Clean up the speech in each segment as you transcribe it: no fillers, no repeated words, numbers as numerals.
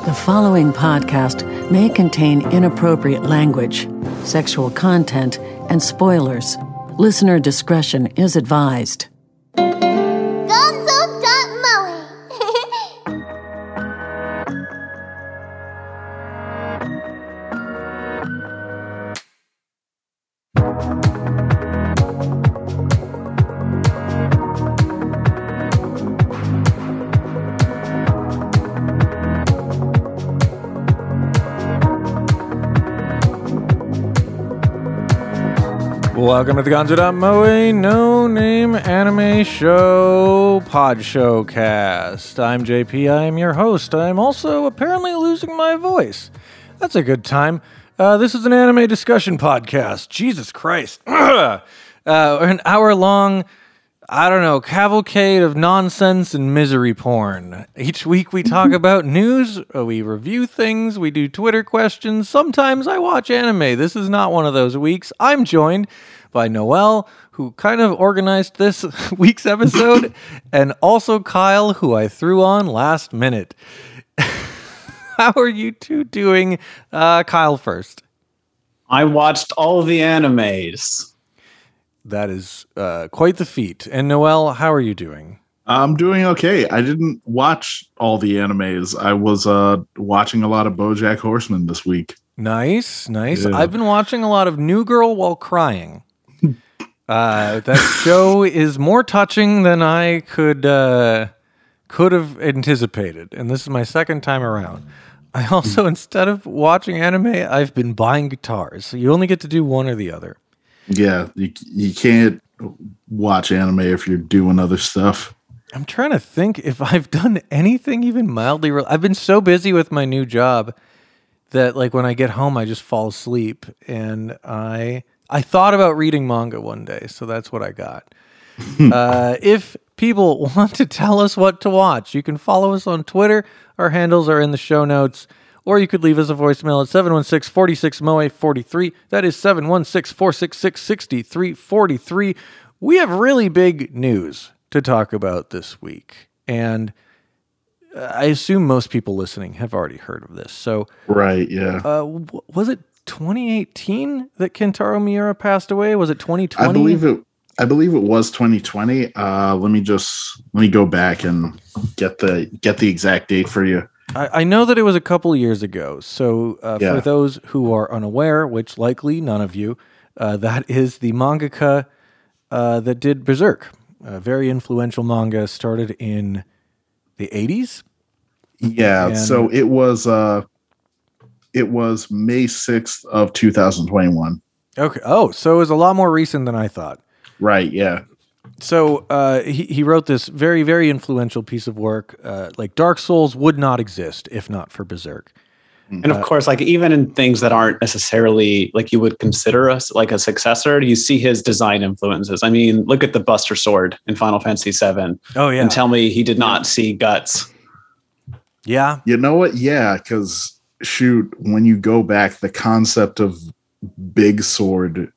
The following podcast may contain inappropriate language, sexual content, and spoilers. Listener discretion is advised. Welcome to the Gonzo.moe No Name Anime Show Pod Showcast. I'm JP, I am your host. I'm also apparently losing my voice. That's a good time. This is an anime discussion podcast. Jesus Christ. An hour-long, cavalcade of nonsense and misery porn. Each week we talk about news, we review things, we do Twitter questions. Sometimes I watch anime. This is not one of those weeks. I'm joined by Noel, who kind of organized this week's episode, and also Kyle, who I threw on last minute. How are you two doing? Kyle first. I watched all of the animes. That is quite the feat. And Noel, how are you doing? I'm doing okay. I didn't watch all the animes. I was watching a lot of BoJack Horseman this week. Nice. Yeah. I've been watching a lot of New Girl While Crying. That show is more touching than I could have anticipated, and this is my second time around. I also, instead of watching anime, I've been buying guitars, so you only get to do one or the other. Yeah, you can't watch anime if you're doing other stuff. I'm trying to think if I've done anything even mildly... I've been so busy with my new job that when I get home, I just fall asleep, and I thought about reading manga one day, so that's what I got. If people want to tell us what to watch, you can follow us on Twitter. Our handles are in the show notes. Or you could leave us a voicemail at 716-46-MOE-43. That is 716-466-6343. We have really big news to talk about this week. And I assume most people listening have already heard of this. So, right, yeah. Was it 2018 that Kentaro Miura passed away? Was it 2020? I believe it was 2020. Let me go back and get the exact date for you. I know that it was a couple years ago. So for those who are unaware, which likely none of you, that is the mangaka that did Berserk. A very influential manga, started in the 80s. Yeah, so it was May 6th of 2021. Okay. Oh, so it was a lot more recent than I thought. Right, yeah. So he wrote this very, very influential piece of work. Dark Souls would not exist if not for Berserk. And of course, even in things that aren't necessarily you would consider us a successor, you see his design influences. I mean, look at the Buster Sword in Final Fantasy VII. Oh, yeah. And tell me he did not see guts. Yeah. You know what? Yeah, because shoot, when you go back, the concept of Big Sword,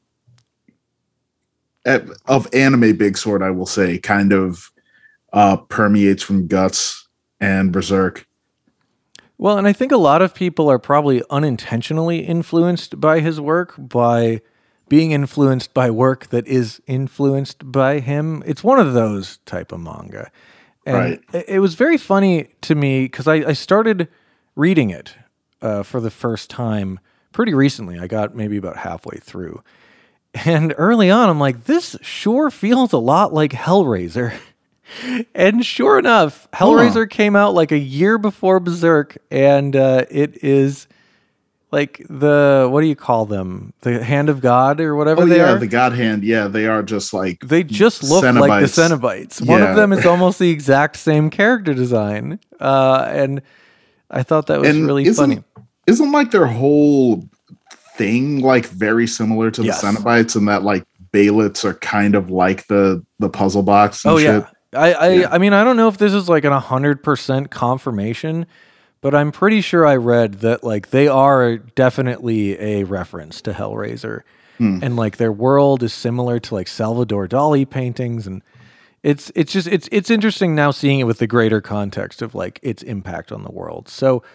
of anime Big Sword, I will say, kind of permeates from Guts and Berserk. Well, and I think a lot of people are probably unintentionally influenced by his work, by being influenced by work that is influenced by him. It's one of those type of manga. And right. It was very funny to me because I started reading it for the first time pretty recently. I got maybe about halfway through. And early on, I'm like, this sure feels a lot like Hellraiser. And sure enough, Hellraiser came out a year before Berserk, and it is the, what do you call them? The Hand of God or whatever they are? The God Hand. Yeah, they are just they just look Cenobites. like the Cenobites. One of them is almost the exact same character design. And I thought that was really funny. Isn't their whole thing very similar to the Cenobites, and that Baelits are kind of like the puzzle box and shit? Yeah. I mean, I don't know if this is an 100% confirmation, but I'm pretty sure I read that they are definitely a reference to Hellraiser, and their world is similar to Salvador Dali paintings, and it's interesting now seeing it with the greater context of its impact on the world. So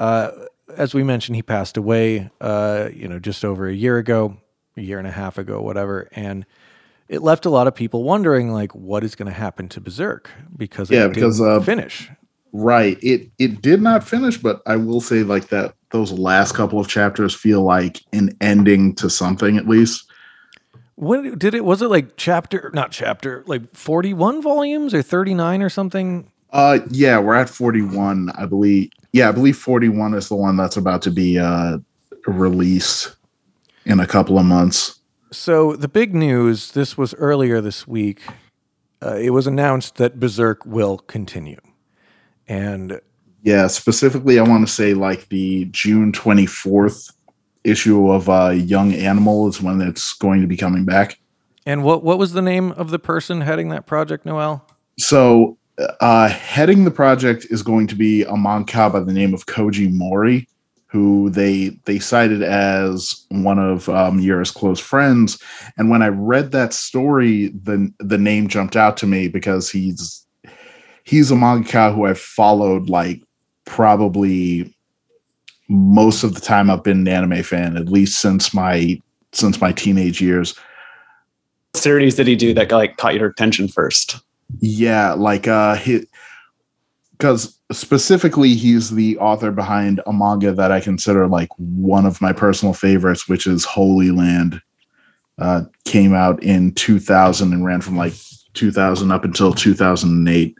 As we mentioned, he passed away, just over a year and a half ago, whatever. And it left a lot of people wondering, like, what is going to happen to Berserk? Because it didn't finish. Right. It did not finish, but I will say like that those last couple of chapters feel like an ending to something at least. When did it? Was it like like 41 volumes or 39 or something? Yeah, we're at 41, I believe. Yeah, I believe 41 is the one that's about to be released in a couple of months. So the big news, this was earlier this week. It was announced that Berserk will continue. And yeah, specifically, I want to say like the June 24th issue of Young Animal is when it's going to be coming back. And what was the name of the person heading that project, Noel? So heading the project is going to be a mangaka by the name of Koji Mori, who they cited as one of Miura's close friends. And when I read that story, the name jumped out to me because he's a mangaka who I've followed like probably most of the time I've been an anime fan, at least since my teenage years. What series did he do that like caught your attention first? Yeah, like because specifically he's the author behind a manga that I consider like one of my personal favorites, which is Holy Land. Came out in 2000 and ran from like 2000 up until 2008.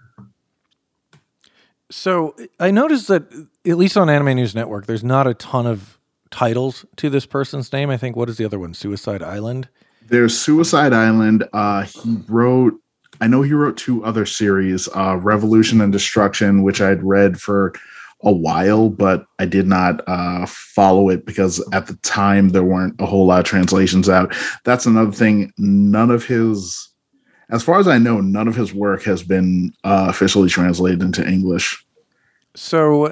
So I noticed that, at least on Anime News Network, there's not a ton of titles to this person's name. I think, what is the other one? Suicide Island? There's Suicide Island. He wrote 2 other series, Revolution and Destruction, which I'd read for a while, but I did not follow it because at the time there weren't a whole lot of translations out. That's another thing. As far as I know, none of his work has been officially translated into English. So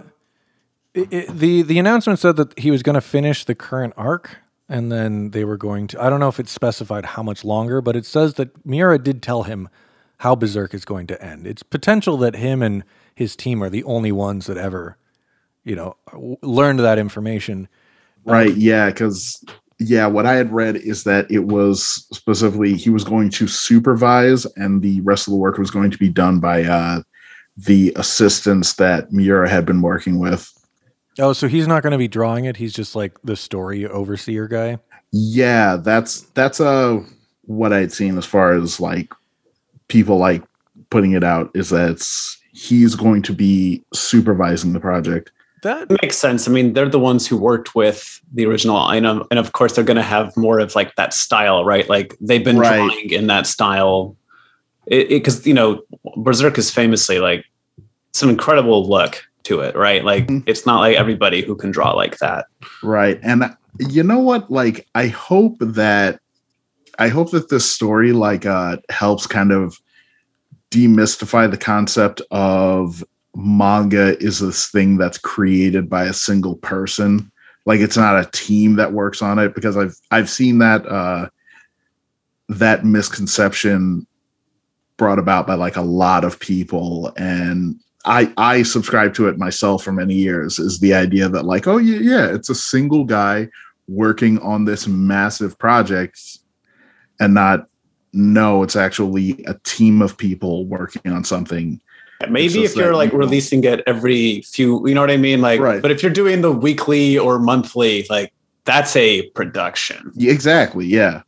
the announcement said that he was going to finish the current arc, and then they were going to, I don't know if it specified how much longer, but it says that Miura did tell him how Berserk is going to end. It's potential that him and his team are the only ones that ever, learned that information. Right, yeah, because... yeah, what I had read is that it was specifically he was going to supervise and the rest of the work was going to be done by the assistants that Miura had been working with. Oh, so he's not going to be drawing it. He's just like the story overseer guy. Yeah, that's what I'd seen as far as like people like putting it out is that he's going to be supervising the project. That makes sense. I mean, they're the ones who worked with the original item, and of course, they're going to have more of like that style, right? Like they've been drawing in that style, because Berserk is famously like some incredible look to it, right? Like it's not like everybody who can draw like that, right? And you know what? Like, I hope that this story like helps kind of demystify the concept of manga is this thing that's created by a single person. Like it's not a team that works on it, because I've seen that that misconception brought about by like a lot of people, and I subscribe to it myself for many years, is the idea that like, oh yeah, it's a single guy working on this massive project, and no, it's actually a team of people working on something. Maybe if you're like releasing it every few, you know what I mean? Like, right. But if you're doing the weekly or monthly, like that's a production. Exactly. Yeah.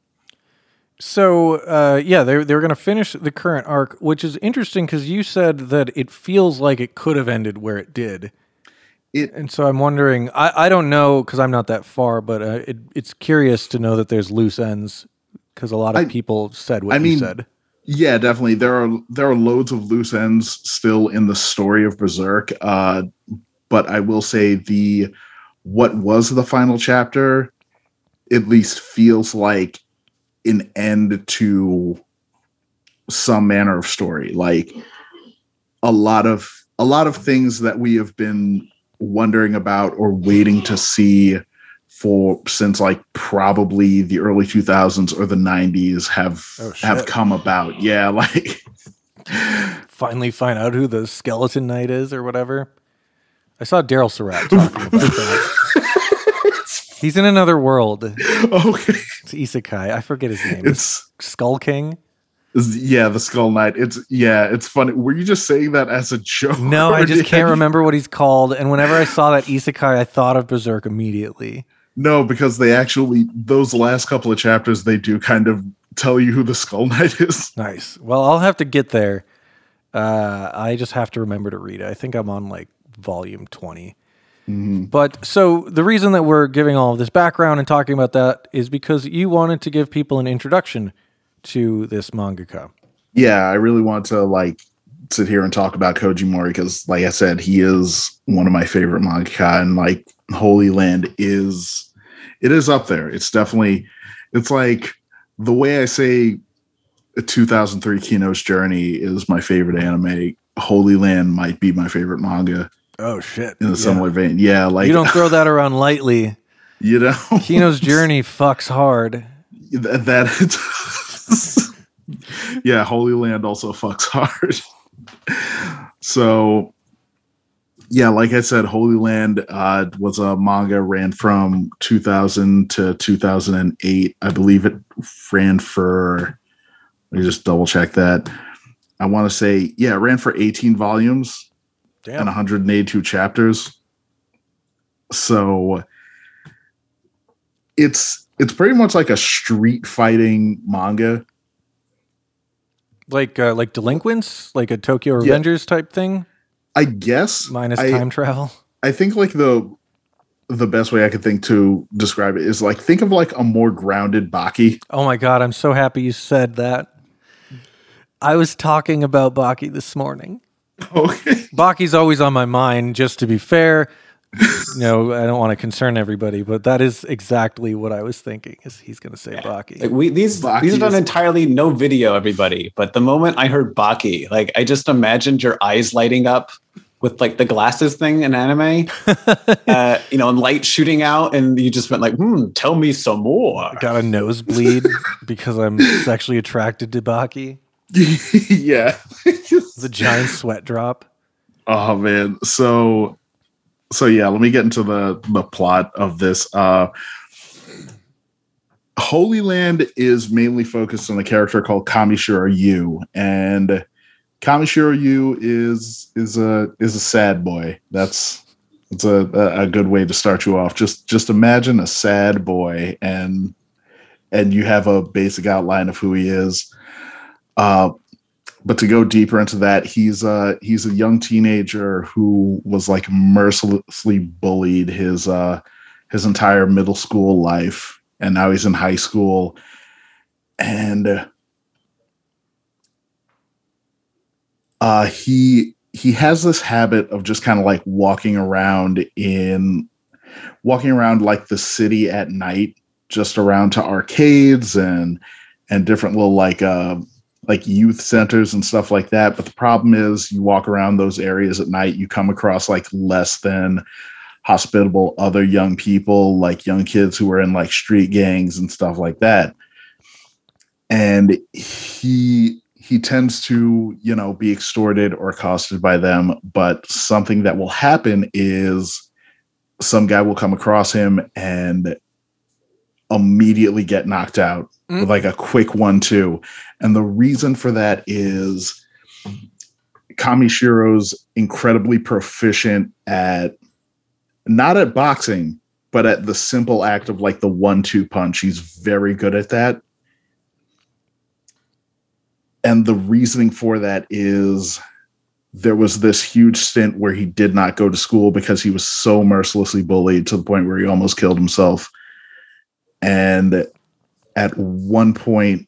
So, they were going to finish the current arc, which is interesting because you said that it feels like it could have ended where it did. And so I'm wondering, I don't know because I'm not that far, but it's curious to know that there's loose ends because a lot of people said what you said. Yeah, definitely. There are loads of loose ends still in the story of Berserk. But I will say what was the final chapter at least feels like an end to some manner of story. Like a lot of things that we have been wondering about or waiting to see since like probably the early 2000s or the 90s have come about. Yeah, like finally find out who the Skeleton Knight is or whatever. I saw Daryl Surratt talking about that. He's in another world. Okay. It's isekai. I forget his name. It's Skull King. Yeah, the Skull Knight. It's funny. Were you just saying that as a joke? No, I just can't remember what he's called. And whenever I saw that isekai, I thought of Berserk immediately. No, because they actually, those last couple of chapters, they do kind of tell you who the Skull Knight is. Nice. Well, I'll have to get there. I just have to remember to read it. I think I'm on like volume 20. Mm-hmm. But so the reason that we're giving all of this background and talking about that is because you wanted to give people an introduction to this mangaka. Yeah, I really want to like sit here and talk about Koji Mori because, like I said, he is one of my favorite mangaka, and like Holy Land is up there. It's definitely, it's like the way I say 2003 Kino's Journey is my favorite anime. Holy Land might be my favorite manga. Oh shit! In a similar vein, yeah. Like you don't throw that around lightly. You know, Kino's Journey fucks hard. Yeah, Holy Land also fucks hard. So, yeah, like I said, Holy Land was a manga, ran from 2000 to 2008. I believe it ran for, let me just double check that. I want to say, yeah, it ran for 18 volumes. Damn. And 182 chapters. So it's pretty much like a street fighting manga. Like Delinquents, like a Tokyo Revengers type thing. I guess minus time travel. I think like the best way I could think to describe it is like think of like a more grounded Baki. Oh my god, I'm so happy you said that. I was talking about Baki this morning. Okay. Baki's always on my mind. Just to be fair, no, I don't want to concern everybody, but that is exactly what I was thinking. Is he's going to say Baki? Like these are done entirely no video, everybody. But the moment I heard Baki, like I just imagined your eyes lighting up with like the glasses thing in anime, and light shooting out, and you just went like, tell me some more. I got a nosebleed because I'm sexually attracted to Baki. Yeah. The giant sweat drop. Oh man. So yeah, let me get into the plot of this. Holy Land is mainly focused on a character called Kamishiro Yu, and Kamishiro Yu is a sad boy. It's a good way to start you off. Just imagine a sad boy, and you have a basic outline of who he is. But to go deeper into that, he's a young teenager who was like mercilessly bullied his entire middle school life, and now he's in high school, and he has this habit of just kind of like walking around like the city at night, just around to arcades and different little like youth centers and stuff like that. But the problem is you walk around those areas at night, you come across like less than hospitable other young people, like young kids who are in like street gangs and stuff like that. And he tends to, be extorted or accosted by them. But something that will happen is some guy will come across him and immediately get knocked out with like a quick 1-2. And the reason for that is Kamishiro's incredibly proficient not at boxing, but at the simple act of like the 1-2 punch. He's very good at that. And the reasoning for that is there was this huge stint where he did not go to school because he was so mercilessly bullied to the point where he almost killed himself. And at one point,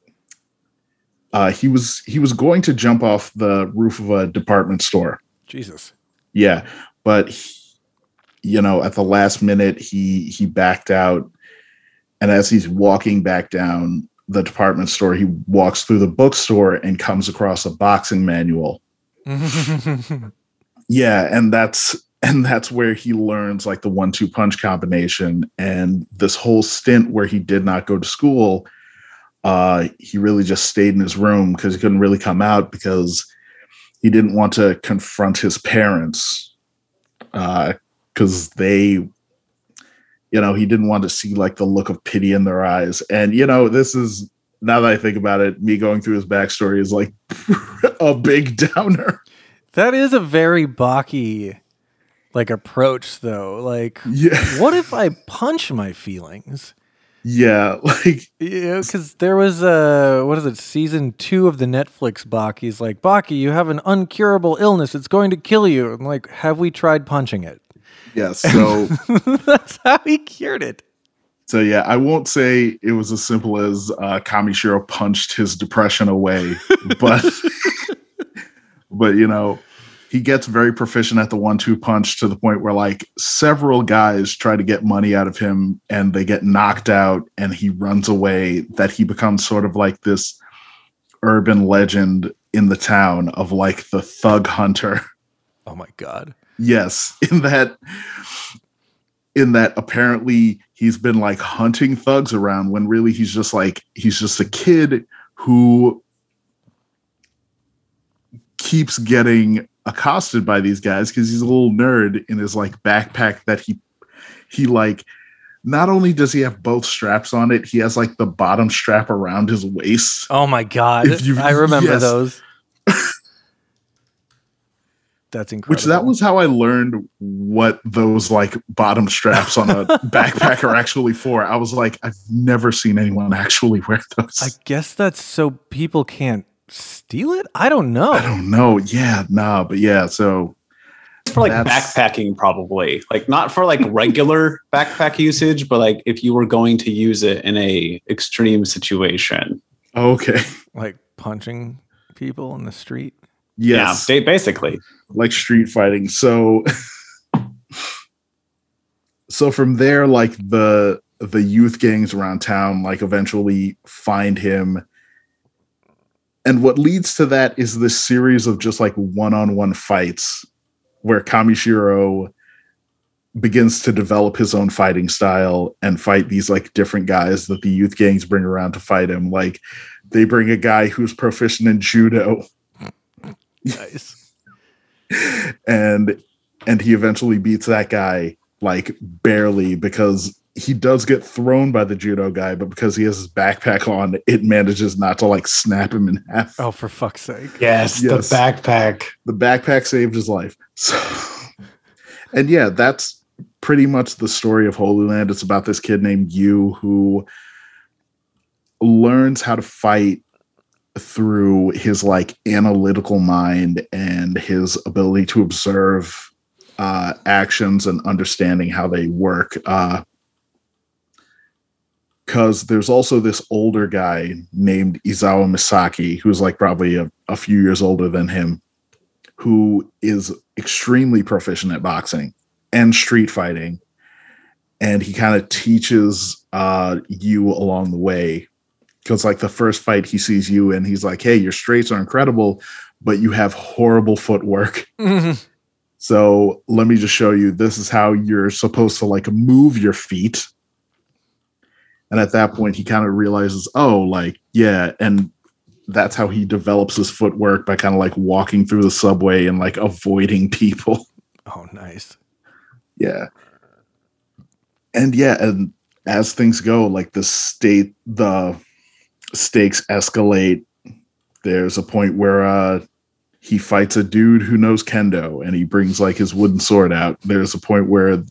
he was going to jump off the roof of a department store. Jesus. Yeah, but at the last minute, he backed out, and as he's walking back down the department store, he walks through the bookstore and comes across a boxing manual. Yeah, and that's where he learns like the 1-2 punch combination. And this whole stint where he did not go to school, he really just stayed in his room because he couldn't really come out because he didn't want to confront his parents because they, he didn't want to see like the look of pity in their eyes. And, this is, now that I think about it, me going through his backstory is like a big downer. That is a very Baki like approach though. Like, what if I punch my feelings? Yeah, because there was season 2 of the Netflix Baki's like, Baki, you have an uncurable illness, it's going to kill you. I'm like, have we tried punching it? Yes, so that's how he cured it. So yeah, I won't say it was as simple as Kamishiro punched his depression away, but he gets very proficient at the 1-2 punch to the point where like several guys try to get money out of him and they get knocked out and he runs away, that he becomes sort of like this urban legend in the town of like the thug hunter. Oh my God. Yes. In that apparently he's been like hunting thugs around when really he's just a kid who keeps getting accosted by these guys because he's a little nerd in his like backpack that he like, not only does he have both straps on it, he has like the bottom strap around his waist. Oh my God. I remember those. That's incredible. Which that was how I learned what those like bottom straps on a backpack are actually for. I was like, I've never seen anyone actually wear those. I guess that's so people can't steal it? I don't know. Yeah, nah, but yeah, so it's for like backpacking probably. Like not for like regular backpack usage, but like if you were going to use it in a extreme situation. Okay. Like punching people in the street? Yes. Yeah, basically. Like street fighting. So from there, like the youth gangs around town like eventually find him. And what leads to that is this series of just like one-on-one fights where Kamishiro begins to develop his own fighting style and fight these like different guys that the youth gangs bring around to fight him. Like they bring a guy who's proficient in judo. Nice. and he eventually beats that guy like barely, because he does get thrown by the judo guy, but because he has his backpack on, it manages not to like snap him in half. Oh, for fuck's sake. Yes. The backpack. The backpack saved his life. So, and yeah, that's pretty much the story of Holy Land. It's about this kid named Yu who learns how to fight through his like analytical mind and his ability to observe actions and understanding how they work. Because there's also this older guy named Izawa Misaki, who's like probably a few years older than him, who is extremely proficient at boxing and street fighting. And he kind of teaches Yu along the way. Because like the first fight he sees Yu in, he's like, hey, your straights are incredible, but you have horrible footwork. Mm-hmm. So let me just show you, this is how you're supposed to like move your feet. And at that point, he kind of realizes, oh, like, yeah. And that's how he develops his footwork, by kind of like walking through the subway and like avoiding people. Oh, nice. Yeah. And yeah, and as things go, like the stakes escalate. There's a point where he fights a dude who knows kendo and he brings like his wooden sword out. There's a point where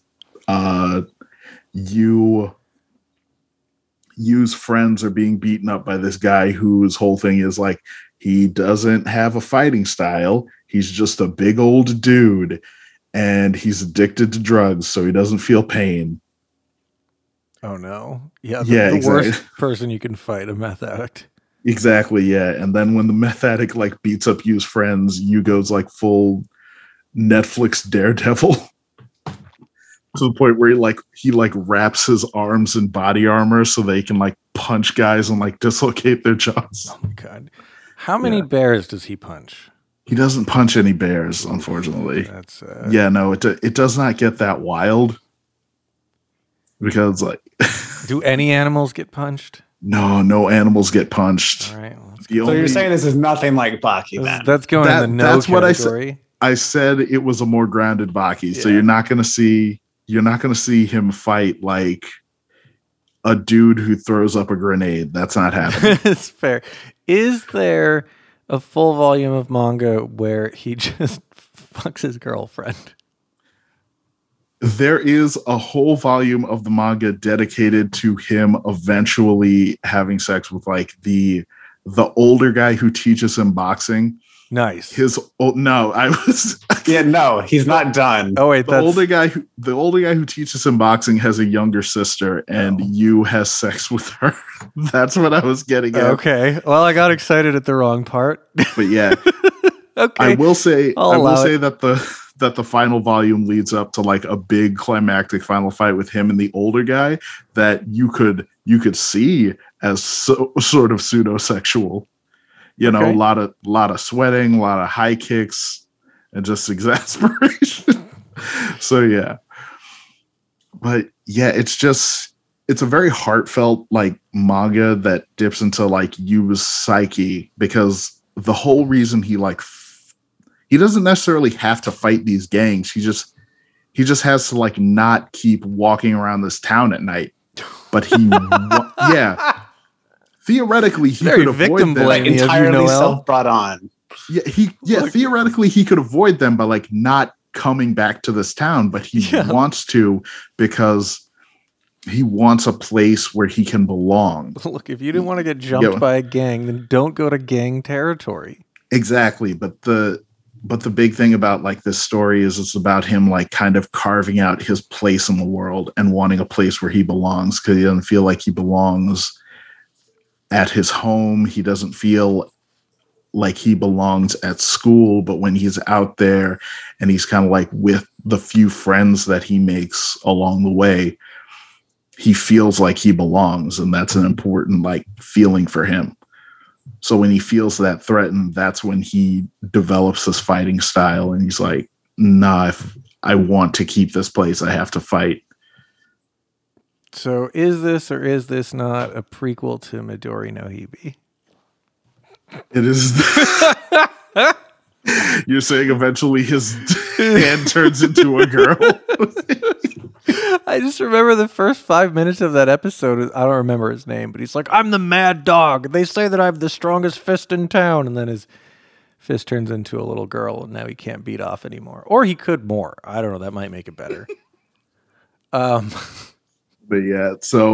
Yu's friends are being beaten up by this guy whose whole thing is like, he doesn't have a fighting style. He's just a big old dude and he's addicted to drugs, so he doesn't feel pain. Oh no. Yeah. The worst person you can fight, a meth addict. Exactly. Yeah. And then when the meth addict like beats up Yu's friends, Yu goes like full Netflix Daredevil. To the point where he wraps his arms in body armor so they can like punch guys and like dislocate their jaws. Oh my God. How many bears does he punch? He doesn't punch any bears, unfortunately. That's no, it does not get that wild. Because like do any animals get punched? No animals get punched. All right. So you're saying this is nothing like Baki then? That's going in the no category. I said it was a more grounded Baki, so you're not gonna see him fight like a dude who throws up a grenade. That's not happening. It's fair. Is there a full volume of manga where he just fucks his girlfriend? There is a whole volume of the manga dedicated to him eventually having sex with like the older guy who teaches him boxing. Nice. He's not done. Oh wait, the older guy who teaches him boxing has a younger sister, and Yu has sex with her. That's what I was getting at. Okay. Well, I got excited at the wrong part. But yeah. Okay. I will say that the final volume leads up to like a big climactic final fight with him and the older guy that you could see as sort of pseudo-sexual. You know, a lot of sweating, a lot of high kicks, and just exasperation. So yeah. But yeah, it's a very heartfelt like manga that dips into like Yu's psyche, because the whole reason he doesn't necessarily have to fight these gangs. He just has to like not keep walking around this town at night. But theoretically he could avoid them. Like entirely self-brought on. Theoretically he could avoid them by like not coming back to this town, but he wants to because he wants a place where he can belong. Look, if you didn't want to get jumped by a gang, then don't go to gang territory. Exactly, but the big thing about like this story is it's about him like kind of carving out his place in the world and wanting a place where he belongs, because he doesn't feel like he belongs at his home. He doesn't feel like he belongs at school, but when he's out there and he's kind of like with the few friends that he makes along the way, he feels like he belongs, and that's an important like feeling for him. So when he feels that threatened, that's when he develops this fighting style, and he's like, nah, if I want to keep this place, I have to fight. So is this or is this not a prequel to Midori no Hibi? It is. You're saying eventually his hand turns into a girl? I just remember the first 5 minutes of that episode. I don't remember his name, but he's like, I'm the mad dog. They say that I have the strongest fist in town. And then his fist turns into a little girl, and now he can't beat off anymore. Or he could more. I don't know. That might make it better. But yeah,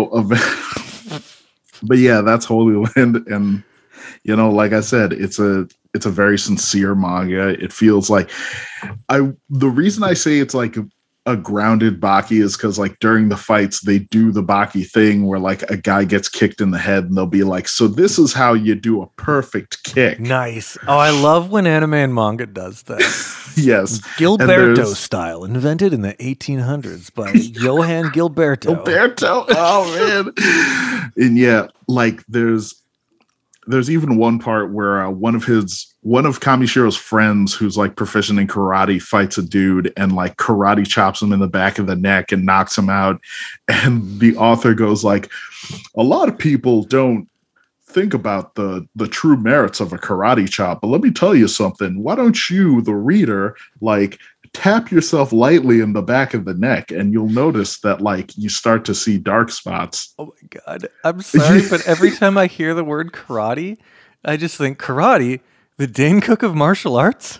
but yeah, that's Holy Land. And, you know, like I said, it's a very sincere manga. It feels like the reason I say it's like a grounded Baki is because like during the fights they do the Baki thing where like a guy gets kicked in the head and they'll be like, so this is how you do a perfect kick. Nice. Oh, I love when anime and manga does that. Yes. Gilberto style, invented in the 1800s by Johann Gilberto. Oh man. And yeah, like there's even one part where one of Kamishiro's friends who's like proficient in karate fights a dude and like karate chops him in the back of the neck and knocks him out. And the author goes like, a lot of people don't think about the true merits of a karate chop, but let me tell you something. Why don't you, the reader, like tap yourself lightly in the back of the neck, and you'll notice that like you start to see dark spots. Oh my God. I'm sorry, but every time I hear the word karate, I just think karate, the Dane Cook of martial arts.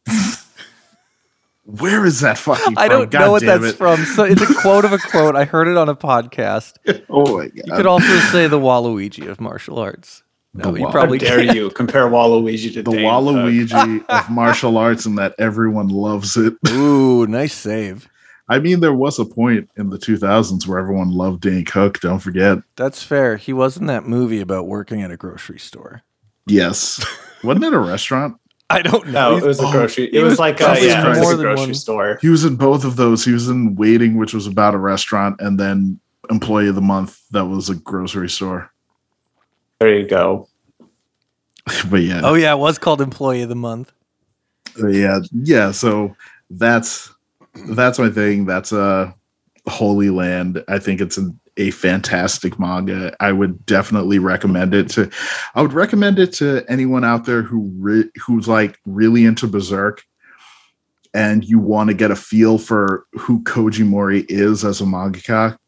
Where is that fucking from? I don't know what that's from. So it's a quote of a quote. I heard it on a podcast. Oh my God. You could also say the Waluigi of martial arts. No, you probably dare you compare Waluigi to the Dane Waluigi of martial arts, and that everyone loves it. Ooh, nice save. I mean, there was a point in the 2000s where everyone loved Dane Cook. Don't forget. That's fair. He was in that movie about working at a grocery store. Yes. Wasn't it a restaurant? I don't know. No, it was a grocery. It was like a grocery store. He was in both of those. He was in Waiting, which was about a restaurant, and then Employee of the Month, that was a grocery store. There you go. But yeah. Oh yeah, it was called Employee of the Month. Yeah. So that's my thing. That's Holy Land. I think it's a fantastic manga. I would definitely recommend it to. I would recommend it to anyone out there who's like really into Berserk. and you want to get a feel for who Koji Mori is as a mangaka.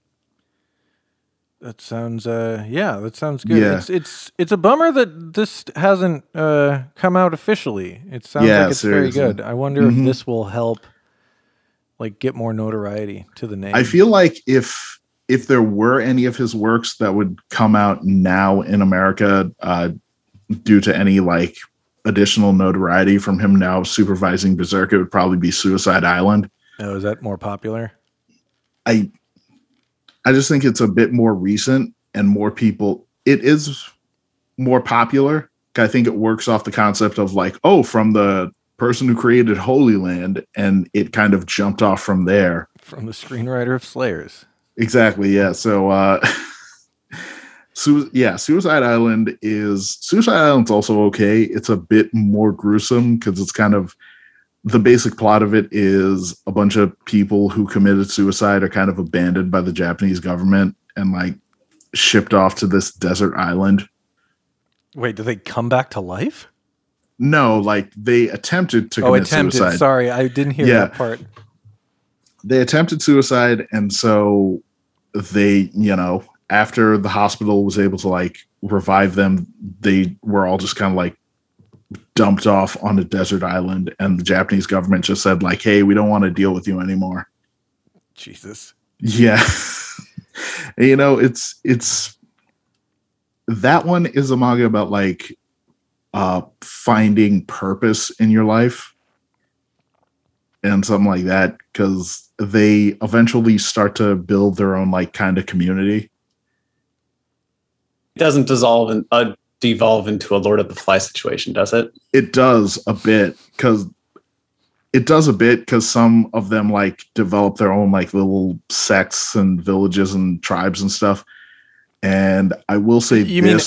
That sounds that sounds good. Yeah. It's a bummer that this hasn't come out officially. It sounds like it's seriously. very good. I wonder if this will help like get more notoriety to the name. I feel like if there were any of his works that would come out now in America due to any like additional notoriety from him now supervising Berserk, it would probably be Suicide Island. Oh, is that more popular? I just think it's a bit more recent and more people. It is more popular. I think it works off the concept of like, oh, from the person who created Holy Land, and it kind of jumped off from there. From the screenwriter of Slayers. Exactly. Yeah. So, Suicide Island's also okay. It's a bit more gruesome because it's kind of, the basic plot of it is a bunch of people who committed suicide are kind of abandoned by the Japanese government and like shipped off to this desert island. Wait, do they come back to life? No, like they attempted to commit suicide. Sorry, I didn't hear that part. They attempted suicide, and so they, after the hospital was able to like revive them, they were all just kind of like dumped off on a desert island, and the Japanese government just said like, hey, we don't want to deal with you anymore. Jesus. Yeah. It's that one is a manga about like finding purpose in your life and something like that, because they eventually start to build their own like kind of community. It doesn't devolve into a Lord of the Flies situation, does it? It does a bit because some of them like develop their own like little sects and villages and tribes and stuff. And I will say, you mean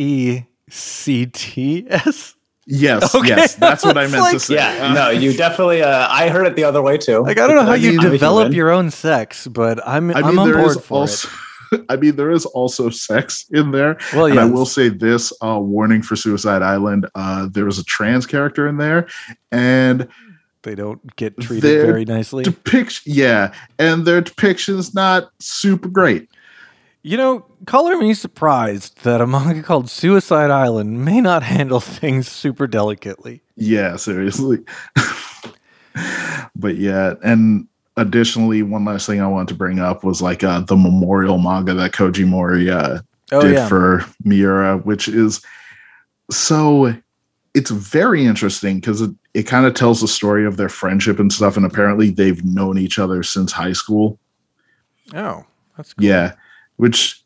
SECTS? Yes, okay. Yes, that's what I meant to say. Yeah, no, you definitely. I heard it the other way too. Like, I don't know how you develop your own sex, but I'm on board for it. I mean, there is also sex in there. Well, and yes. I will say this, warning for Suicide Island, there is a trans character in there, and they don't get treated very nicely. And their depiction's not super great. Color me surprised that a manga called Suicide Island may not handle things super delicately. Yeah, seriously. But yeah, and additionally, one last thing I wanted to bring up was like the memorial manga that Koji Mori did for Miura, which is it's very interesting because it kind of tells the story of their friendship and stuff, and apparently they've known each other since high school. Oh, that's cool. Yeah, which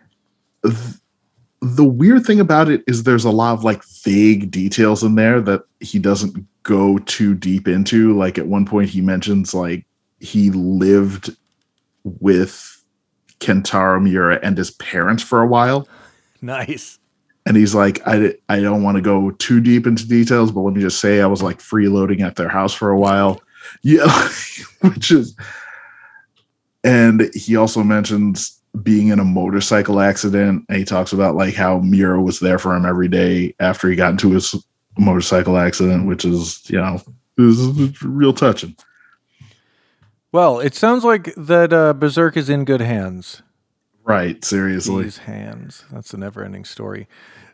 the weird thing about it is there's a lot of like vague details in there that he doesn't go too deep into. Like at one point he mentions like he lived with Kentaro Miura and his parents for a while. Nice. And he's like, I don't want to go too deep into details, but let me just say I was like freeloading at their house for a while. Yeah. And he also mentions being in a motorcycle accident. And he talks about like how Miura was there for him every day after he got into his motorcycle accident, which is, is real touching. Well, it sounds like that Berserk is in good hands. Right, seriously. These hands. That's a never-ending story.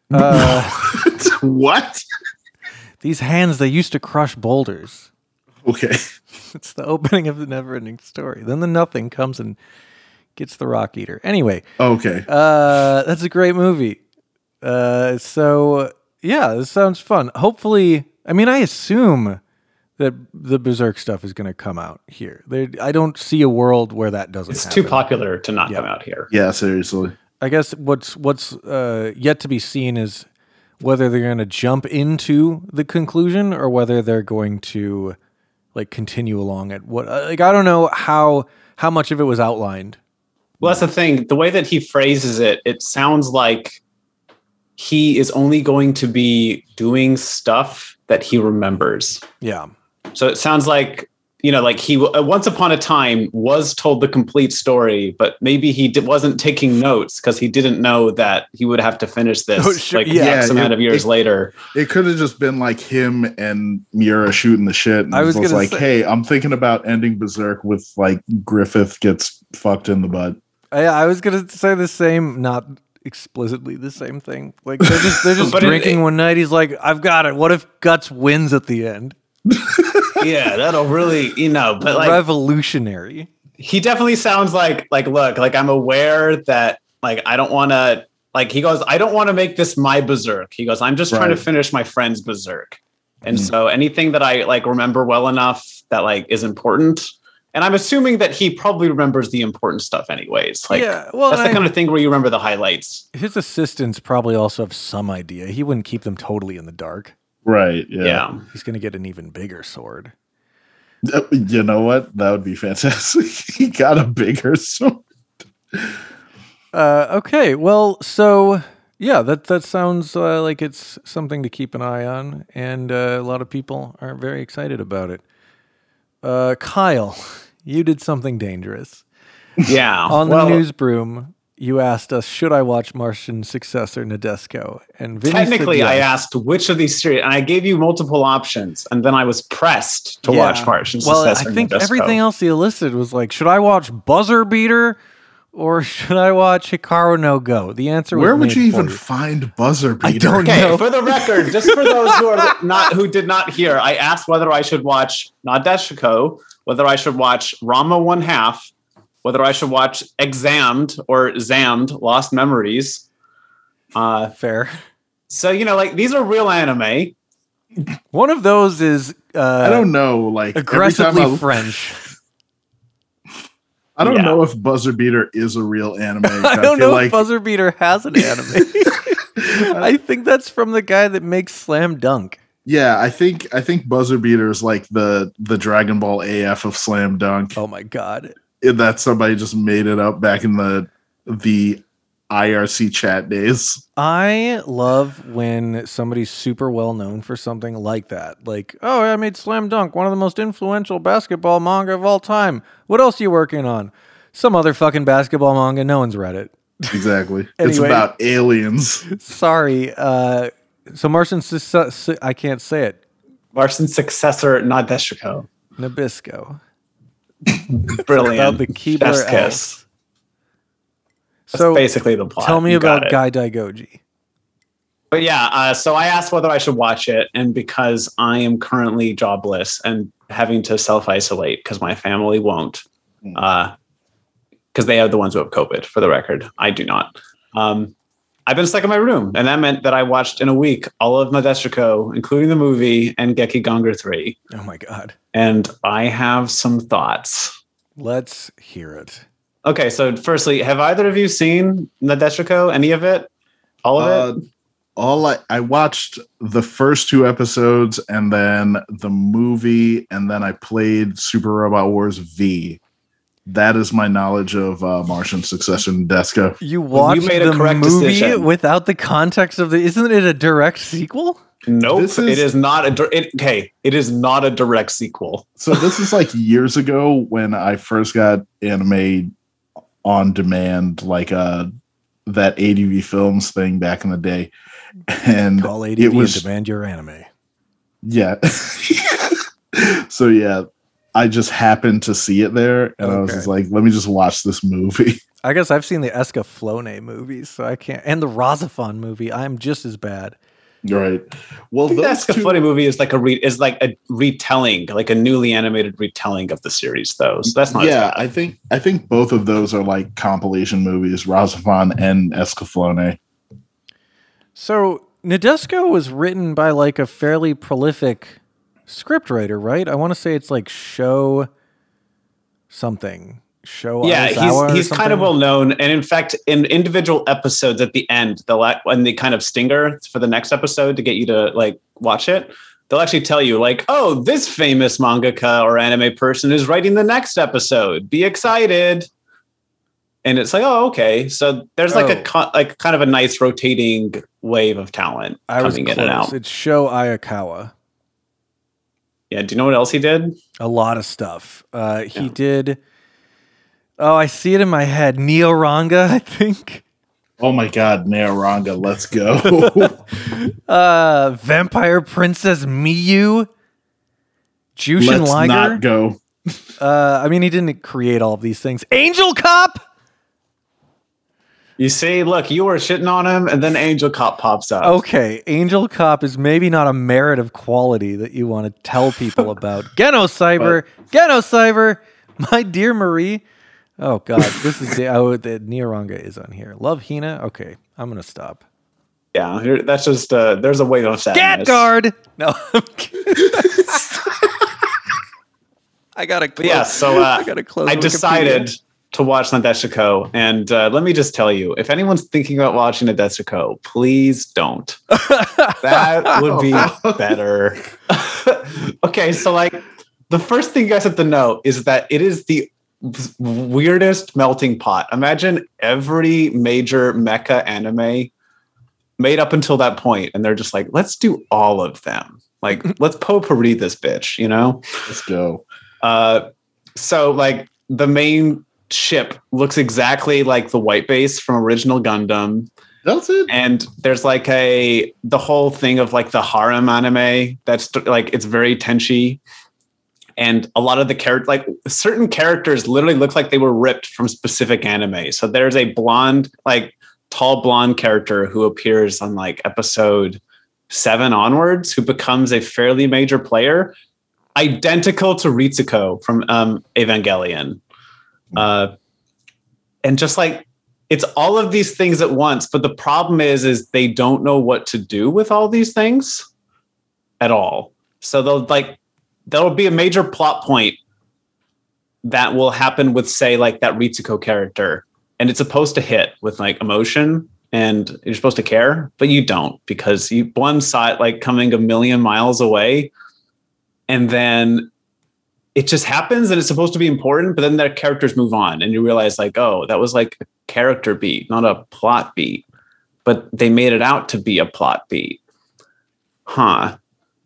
What? These hands, they used to crush boulders. Okay. It's the opening of the never-ending story. Then the Nothing comes and gets the Rock Eater. Anyway. Okay. That's a great movie. So, yeah, this sounds fun. Hopefully, I assume that the Berserk stuff is going to come out here. I don't see a world where that doesn't happen. It's too popular to not come out here. Yeah, seriously. I guess what's yet to be seen is whether they're going to jump into the conclusion or whether they're going to like continue along at what. I don't know how much of it was outlined. Well, that's the thing. The way that he phrases it, it sounds like he is only going to be doing stuff that he remembers. Yeah. So it sounds like like he once upon a time was told the complete story, but maybe he wasn't taking notes because he didn't know that he would have to finish this X amount of years later. It could have just been like him and Miura shooting the shit. And I was like, hey, I'm thinking about ending Berserk with like Griffith gets fucked in the butt. I was going to say the same, not explicitly the same thing. Like they're just drinking one night. He's like, I've got it. What if Guts wins at the end? Yeah, that'll really, but like revolutionary. He definitely sounds like look, like I'm aware that like I don't want to, like he goes, I don't want to make this my Berserk. He goes, I'm just trying to finish my friend's Berserk. And so anything that I like remember well enough that like is important. And I'm assuming that he probably remembers the important stuff anyways. Like, that's the kind of thing where you remember the highlights. His assistants probably also have some idea. He wouldn't keep them totally in the dark. Right. Yeah. He's going to get an even bigger sword. You know what? That would be fantastic. He got a bigger sword. Okay. Well, so yeah, that sounds like it's something to keep an eye on. And a lot of people are very excited about it. Kyle, you did something dangerous. Yeah. On the newsbroom, you asked us, should I watch Martian Successor Nadesico? And Vinny technically, said yes. I asked which of these series, and I gave you multiple options, and then I was pressed to watch Martian Successor. I think everything else you listed was like, should I watch Buzzer Beater or should I watch Hikaru no Go? The answer was where would you even find Buzzer Beater? I don't know. For the record, just for those who did not hear, I asked whether I should watch Nadeshiko, whether I should watch Rama 1/2, whether I should watch Examed or Zammed, Lost Memories. Fair. So, like, these are real anime. One of those is... I don't know, like... aggressively French. I don't know if Buzzer Beater is a real anime. I don't know if Buzzer Beater has an anime. I think that's from the guy that makes Slam Dunk. Yeah, I think Buzzer Beater is like the Dragon Ball AF of Slam Dunk. Oh my god. That somebody just made it up back in the IRC chat days. I love when somebody's super well known for something like that. Like, oh, I made Slam Dunk, one of the most influential basketball manga of all time. What else are you working on? Some other fucking basketball manga. No one's read it. Exactly. Anyway, it's about aliens. Sorry. So Martian, I can't say it. Martian Successor Nadeshiko. Nabisco. Brilliant. About the Keebler Elves. So basically the plot. Tell me about Gai Daigoji. But yeah, so I asked whether I should watch it, and because I am currently jobless and having to self-isolate because my family won't, because they are the ones who have COVID, for the record. I do not. I've been stuck in my room, and that meant that I watched in a week all of Nadeshiko, including the movie and Geki Gonger 3. Oh my god. And I have some thoughts. Let's hear it. Okay, so firstly, have either of you seen Nadeshiko? Any of it? All of it? I watched the first 2 episodes and then the movie, and then I played Super Robot Wars V. That is my knowledge of Martian Successor Nadeshiko. You watched the movie decision without the context of isn't it a direct sequel? Nope, it is not it is not a direct sequel. So this is like years ago when I first got anime on demand, like that ADV Films thing back in the day. And call ADV and demand your anime. Yeah. So yeah, I just happened to see it there, and I was just like, let me just watch this movie. I guess I've seen the Escaflowne movies, so I can't, and the Razafon movie. I'm just as bad. Right. Well, the Escaflowne movie is like a retelling, like a newly animated retelling of the series, though. So that's not. Yeah, I think both of those are like compilation movies, Razafon and Escaflowne. So Nadeshiko was written by like a fairly prolific scriptwriter, right? I want to say it's like Show something. Yeah, he's kind of well known, and in fact, in individual episodes at the end, when they kind of stinger for the next episode to get you to like watch it, they'll actually tell you like, "Oh, this famous mangaka or anime person is writing the next episode. Be excited!" And it's like, "Oh, okay." So there's like a kind of a nice rotating wave of talent coming in and out. It's Sho Ayakawa. Yeah. Do you know what else he did? A lot of stuff. He did. Oh, I see it in my head. Neoranga, I think. Oh my God, Neoranga, let's go. Vampire Princess Miyu. Jushin Let's Liger. not go. I mean, he didn't create all of these things. Angel Cop. You see, look, you were shitting on him, and then Angel Cop pops up. Okay, Angel Cop is maybe not a merit of quality that you want to tell people about. Genocyber, my dear Marie. Oh God, this is the Neoranga is on here. Love Hina. Okay, I'm gonna stop. Yeah, that's just there's a weight of sadness. Gatguard. No, I'm kidding. I gotta. Close. Yeah, so I gotta close. I decided to watch Nadeshiko, and let me just tell you, if anyone's thinking about watching Nadeshiko, please don't. That would be better. Okay, so like the first thing you guys have to know is that it is the weirdest melting pot. Imagine every major mecha anime made up until that point, and they're just like, let's do all of them. Like, let's potpourri this bitch, you know? Let's go. So like the main ship looks exactly like the white base from original Gundam. That's it. And there's like the whole thing of like the harem anime that's like, it's very tenchi. And a lot of the like certain characters literally look like they were ripped from specific anime. So there's a blonde, like tall blonde character who appears on like episode 7 onwards, who becomes a fairly major player, identical to Ritsuko from Evangelion. And just like, it's all of these things at once. But the problem is they don't know what to do with all these things at all. So there'll be a major plot point that will happen with, say, like that Ritsuko character. And it's supposed to hit with like emotion and you're supposed to care, but you don't, because one side like coming a million miles away, and then it just happens and it's supposed to be important, but then their characters move on and you realize like, oh, that was like a character beat, not a plot beat, but they made it out to be a plot beat. And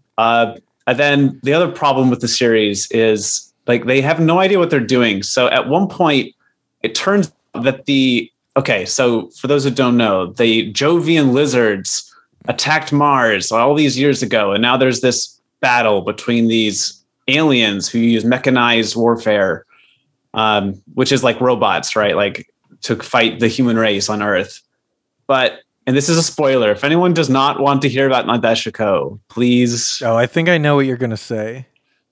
then the other problem with the series is like, they have no idea what they're doing. So at one point it turns out that so for those who don't know, the Jovian lizards attacked Mars all these years ago. And now there's this battle between these aliens who use mechanized warfare, which is like robots, right? Like to fight the human race on Earth. But, and this is a spoiler, if anyone does not want to hear about Nadeshiko, please. Oh, I think I know what you're going to say.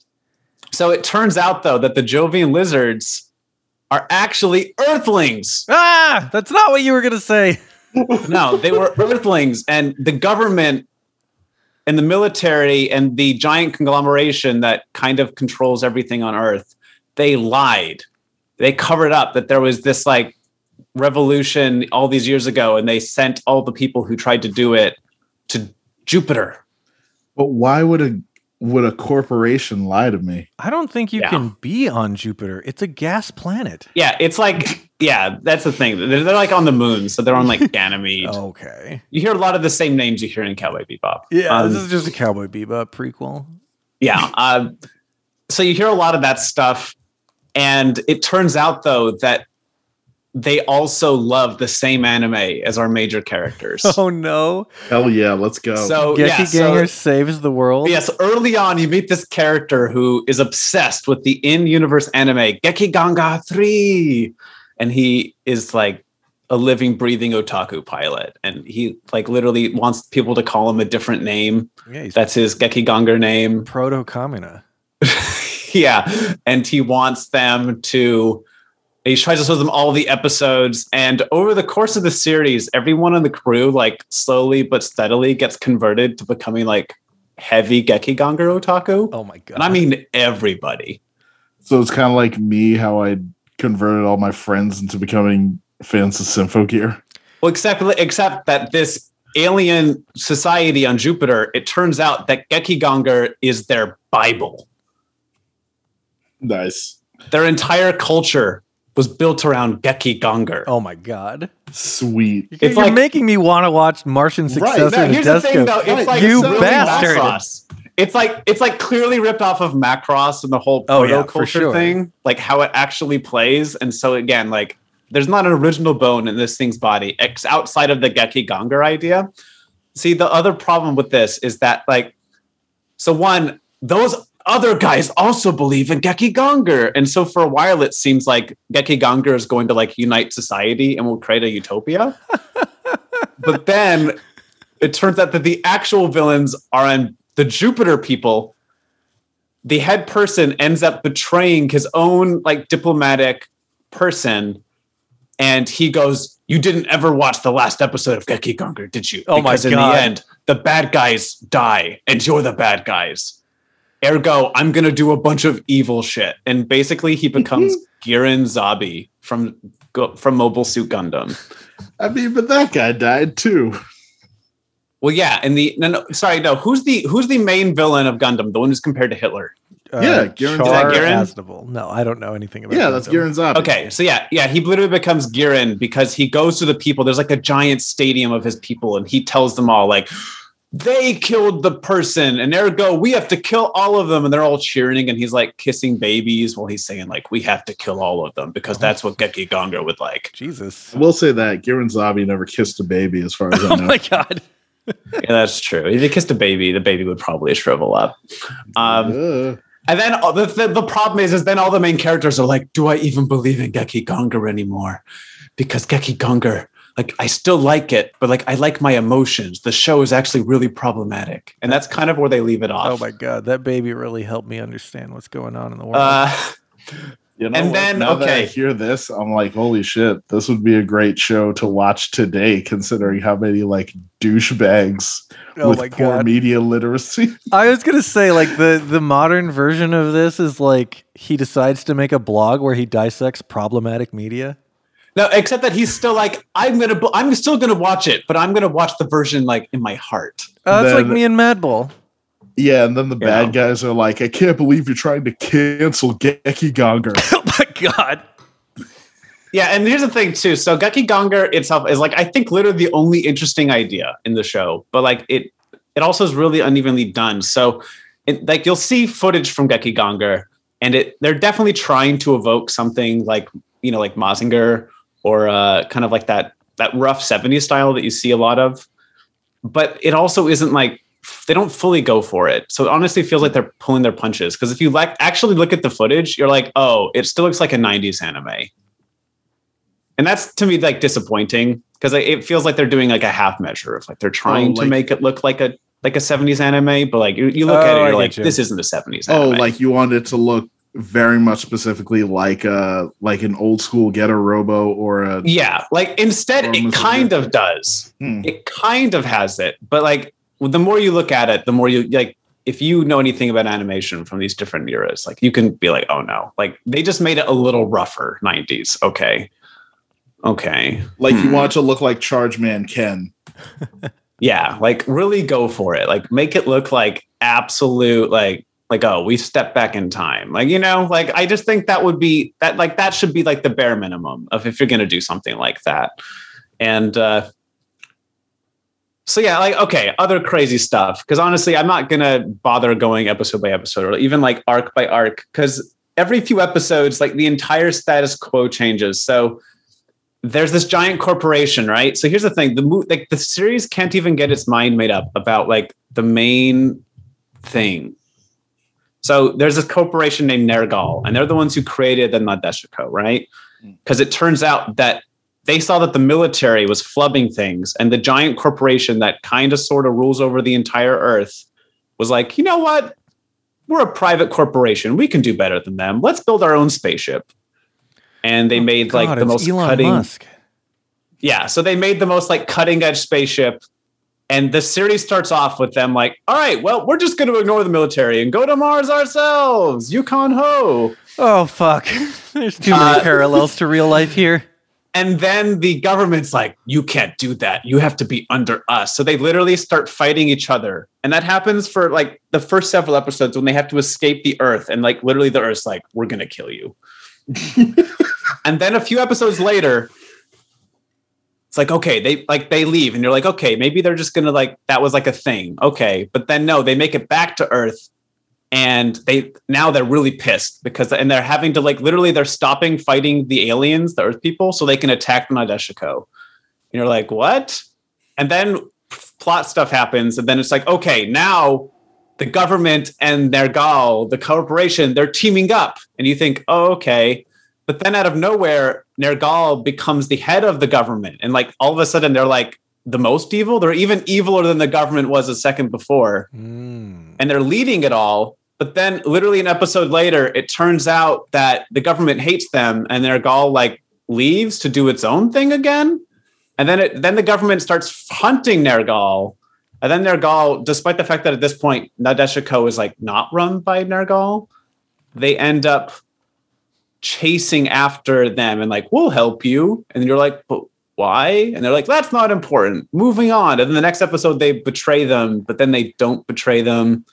So it turns out though that the Jovian lizards are actually Earthlings. Ah, that's not what you were going to say. No, they were Earthlings, and the government and the military and the giant conglomeration that kind of controls everything on Earth, they lied. They covered up that there was this like revolution all these years ago, and they sent all the people who tried to do it to Jupiter. But why would a corporation lie to me? I don't think you can be on Jupiter. It's a gas planet. Yeah, it's like, yeah, that's the thing. They're like on the moon, so they're on like Ganymede. Okay. You hear a lot of the same names you hear in Cowboy Bebop. Yeah, this is just a Cowboy Bebop prequel. Yeah. So you hear a lot of that stuff, and it turns out though that they also love the same anime as our major characters. Oh no! Hell yeah, let's go. So Gekiganger saves the world. Yes, early on you meet this character who is obsessed with the in-universe anime Gekiganger 3, and he is like a living, breathing otaku pilot, and he like literally wants people to call him a different name. Yeah, that's his Gekiganger name. Proto Kamina. Yeah, and he wants them to. He tries to show them all the episodes, and over the course of the series, everyone on the crew, like slowly but steadily, gets converted to becoming like heavy Gekiganger otaku. Oh my god! And I mean everybody. So it's kind of like me, how I converted all my friends into becoming fans of Symphogear. Well, except that this alien society on Jupiter, it turns out that Gekiganger is their Bible. Nice. Their entire culture was built around Gekiganger. Oh my god. Sweet. You're like making me want to watch Martian Successor to Here's the thing, though. It's like you really bastard. it's like clearly ripped off of Macross and the whole proto-culture thing, like how it actually plays. And so again, like there's not an original bone in this thing's body outside of the Gekiganger idea. See, the other problem with this is that, like, so one, those other guys also believe in Gekiganger. And so for a while, it seems like Gekiganger is going to like unite society and will create a utopia. But then it turns out that the actual villains are on the Jupiter people. The head person ends up betraying his own like diplomatic person. And he goes, "You didn't ever watch the last episode of Gekiganger, did you? Oh because my God. in the end, the bad guys die and you're the bad guys. Ergo, I'm going to do a bunch of evil shit." And basically he becomes Giran Zabi from Mobile Suit Gundam. I mean, but that guy died too. Well, yeah. Who's the main villain of Gundam? The one who's compared to Hitler? Giran Aznavour. No, I don't know anything about. Yeah, that's Giran Zabi. Okay, so yeah, he literally becomes Giran because he goes to the people. There's like a giant stadium of his people, and he tells them all like, they killed the person, and ergo we have to kill all of them, and they're all cheering, and he's like kissing babies while he's saying like, we have to kill all of them because that's what Gekiganger would like. Jesus, I will say that Giran Zabi never kissed a baby, as far as I know. Oh my God. Yeah, that's true. If he kissed a baby, the baby would probably shrivel up. And then the problem is then all the main characters are like, do I even believe in Gekiganger anymore? Because Gekiganger, like, I still like it, but like, I like my emotions. The show is actually really problematic. And that's kind of where they leave it off. Oh my God, that baby really helped me understand what's going on in the world. You know, and what? then, now that I okay. hear this, I'm like, holy shit, this would be a great show to watch today, considering how many like douchebags with poor media literacy. I was gonna say, like, the modern version of this is like he decides to make a blog where he dissects problematic media. No, except that he's still like, I'm still gonna watch it, but I'm gonna watch the version like in my heart. That's like me and Madball. Yeah, and then the bad guys are like, I can't believe you're trying to cancel Gekiganger. Oh my God. Yeah, and here's the thing too. So Gekiganger itself is like, I think literally the only interesting idea in the show, but like it also is really unevenly done. So like you'll see footage from Gekiganger, and they're definitely trying to evoke something like, you know, like Mazinger or kind of like that rough 70s style that you see a lot of. But it also isn't like, they don't fully go for it. So it honestly feels like they're pulling their punches. Because if you actually look at the footage, you're like, oh, it still looks like a 90s anime. And that's, to me, like disappointing. Because it feels like they're doing like a half measure of like they're trying to make it look like a 70s anime. But like you look at it, you're like, this isn't a 70s anime. Oh, like you want it to look very much specifically like an old school Getter Robo or a... Yeah, like instead it kind of does. It kind of has it. But like, the more you look at it, the more you like, if you know anything about animation from these different eras, like you can be like, oh no, like they just made it a little rougher 90s. Okay. Like you want it to look like Charge Man Ken. Yeah. Like really go for it. Like make it look like absolute, like, oh, we stepped back in time. Like, you know, like, I just think that would be that, like, that should be like the bare minimum of if you're going to do something like that. And, so yeah, like, okay, other crazy stuff. Because honestly, I'm not going to bother going episode by episode or even like arc by arc. Because every few episodes, like the entire status quo changes. So there's this giant corporation, right? So here's the thing. The series can't even get its mind made up about like the main thing. So there's this corporation named Nergal, and they're the ones who created the Nadeshiko, right? Because it turns out that they saw that the military was flubbing things, and the giant corporation that kind of sort of rules over the entire Earth was like, you know what? We're a private corporation. We can do better than them. Let's build our own spaceship. And they made like the most Elon cutting. Musk. Yeah, so they made the most like cutting edge spaceship. And the series starts off with them like, all right, well, we're just going to ignore the military and go to Mars ourselves. Yukon Ho. Oh, fuck. There's too many parallels to real life here. And then the government's like, you can't do that. You have to be under us. So they literally start fighting each other. And that happens for like the first several episodes when they have to escape the Earth. And like literally the Earth's like, we're going to kill you. And then a few episodes later, it's like, okay, they leave and you're like, okay, maybe they're just going to like, that was like a thing. Okay. But then no, they make it back to Earth and they're really pissed because, and they're having to like, literally they're stopping fighting the aliens, the Earth people, so they can attack Nadeshiko. And you're like, what? And then plot stuff happens. And then it's like, okay, now the government and Nergal, the corporation, they're teaming up. And you think, oh, okay. But then out of nowhere, Nergal becomes the head of the government. And like all of a sudden they're like the most evil. They're even eviler than the government was a second before. And they're leading it all. But then literally an episode later, it turns out that the government hates them and Nergal like leaves to do its own thing again. And then the government starts hunting Nergal. And then Nergal, despite the fact that at this point, Nadeshiko is like not run by Nergal, they end up chasing after them and like, we'll help you. And you're like, but why? And they're like, that's not important. Moving on. And then the next episode, they betray them, but then they don't betray them.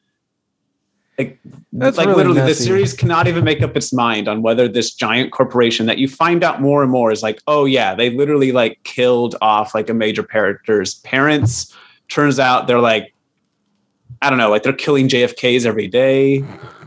That's like really literally messy. The series cannot even make up its mind on whether this giant corporation that you find out more and more is like, oh yeah, they literally like killed off like a major character's parents. Turns out they're like, I don't know, like they're killing JFKs every day.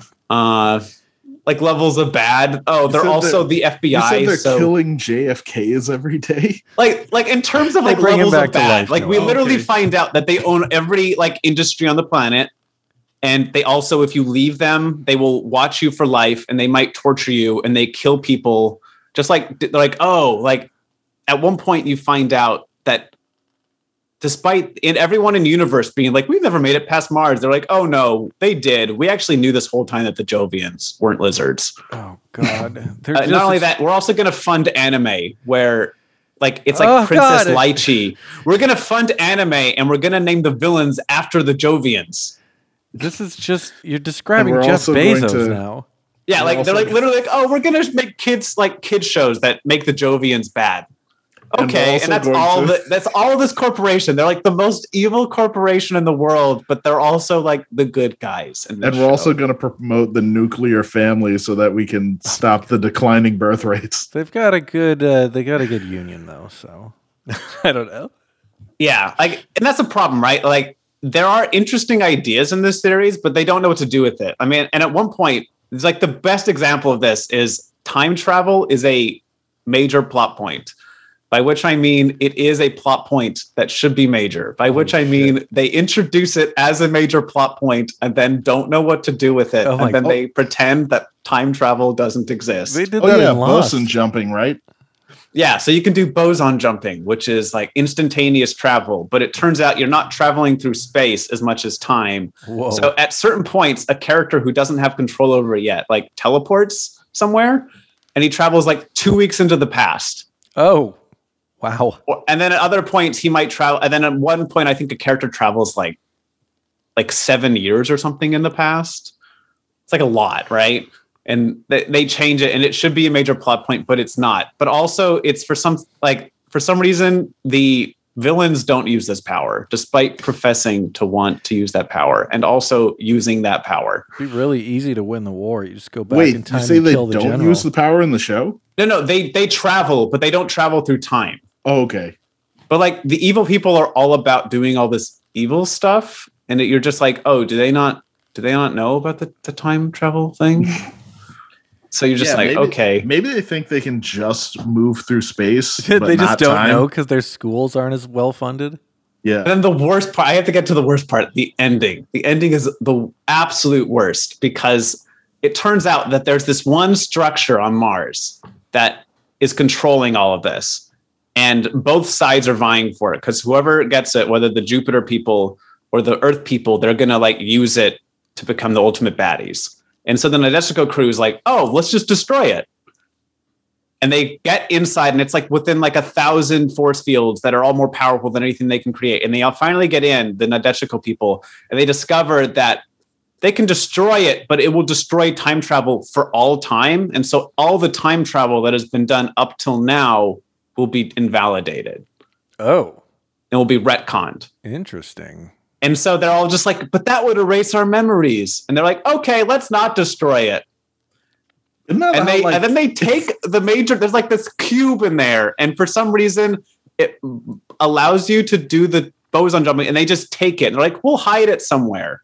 Like levels of bad. Oh, they're also the FBI. You said they're killing JFKs every day. Like in terms of like levels of bad. Like we literally find out that they own every like industry on the planet. And they also, if you leave them, they will watch you for life and they might torture you and they kill people. Just like, they're like, oh, like at one point you find out that despite everyone in the universe being like, we've never made it past Mars. They're like, oh no, they did. We actually knew this whole time that the Jovians weren't lizards. Oh God. Not only that, we're also going to fund anime where like, it's like Princess Lychee. We're going to fund anime and we're going to name the villains after the Jovians. This is just, you're describing Jeff Bezos now. Yeah, like they're like literally like, oh, we're gonna make kids shows that make the Jovians bad. Okay, and that's all of this corporation. They're like the most evil corporation in the world, but they're also like the good guys. And we're also going to promote the nuclear family so that we can stop the declining birth rates. They've got a good union though, so I don't know. Yeah, like, and that's a problem, right? Like, there are interesting ideas in this series, but they don't know what to do with it. I mean, and at one point, it's like the best example of this is time travel is a major plot point, by which I mean it is a plot point that should be major, by which I mean they introduce it as a major plot point and then don't know what to do with it. And then they pretend that time travel doesn't exist. They did that in Lost. Boson jumping, right? Yeah, so you can do boson jumping, which is like instantaneous travel, but it turns out you're not traveling through space as much as time. Whoa. So at certain points, a character who doesn't have control over it yet, like teleports somewhere, and he travels like 2 weeks into the past. Oh, wow. And then at other points, he might travel. And then at one point, I think a character travels like 7 years or something in the past. It's like a lot, right? And they change it, and it should be a major plot point, but it's not. But also, it's for some reason, the villains don't use this power, despite professing to want to use that power, and also using that power. It'd be really easy to win the war. You just go back in time and kill the general. They don't use the power in the show? No, they travel, but they don't travel through time. Oh, okay. But like the evil people are all about doing all this evil stuff, and you're just like, oh, do they not know about the time travel thing? So you're just okay. Maybe they think they can just move through space. They just don't know because their schools aren't as well funded. Yeah. And then the worst part, I have to get to the worst part, the ending. The ending is the absolute worst because it turns out that there's this one structure on Mars that is controlling all of this. And both sides are vying for it because whoever gets it, whether the Jupiter people or the Earth people, they're going to like use it to become the ultimate baddies. And so the Nadeshiko crew is like, oh, let's just destroy it. And they get inside, and it's like within like 1,000 force fields that are all more powerful than anything they can create. And they all finally get in, the Nadeshiko people, and they discover that they can destroy it, but it will destroy time travel for all time. And so all the time travel that has been done up till now will be invalidated. Oh. And will be retconned. Interesting. And so they're all just like, but that would erase our memories. And they're like, okay, let's not destroy it. And then they take the major, there's like this cube in there. And for some reason, it allows you to do the boson jumping, and they just take it. And they're like, we'll hide it somewhere.